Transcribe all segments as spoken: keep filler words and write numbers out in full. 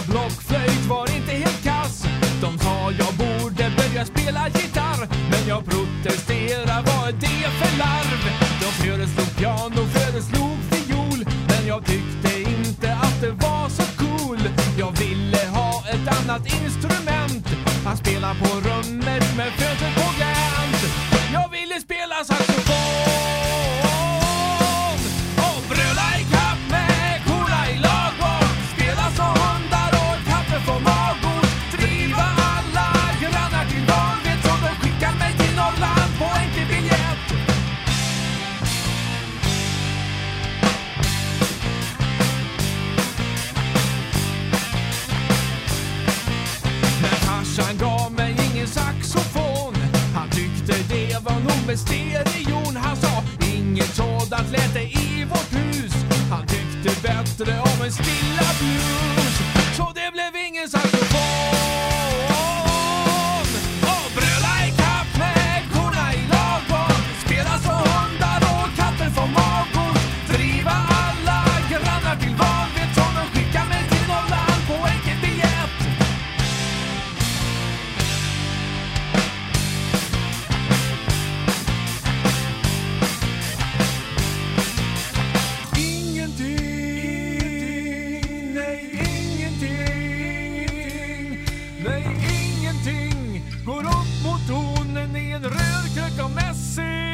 blockflöjt var inte helt kass. De sa jag borde börja spela gitarr, men jag protesterade, vad är det för larv? De föreslog piano, föreslog fiol, men jag tyckte inte att det var så cool. Jag ville ha ett annat instrument. Han spelar på rummet med fötter på glänt. Jag ville spela saxofon och bröla i kapp med korna i lagom. Spela så hundar och kaffe får magor. Driva alla grannar till vanligt, så de skickar mig till Norrland på enkelbiljett. Men farsan gav mig ingen saxofon. Han tyckte det var nog med stereon. Han sa inget sådant lät det i vårt hus. Han tyckte bättre om en stilla blues. Så det blev ingen saxofon och bröla i kapp med korna i lagom. Spela så hundar och katter får magor. Driva alla grannar till vanligt, så de skickar mig till Norrland på enkelbiljett. Ingenting, nej ingenting, nej ingenting går upp mot tonen i en röd krök av mässing.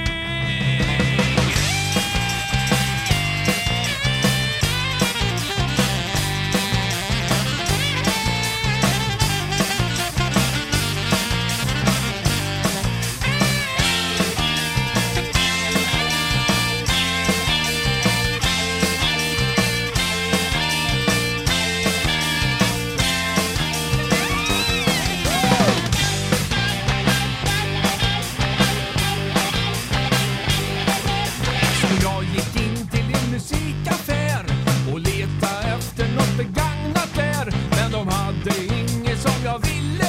Jag gick in till en musikaffär och letade efter något begagnat där, men de hade inget som jag ville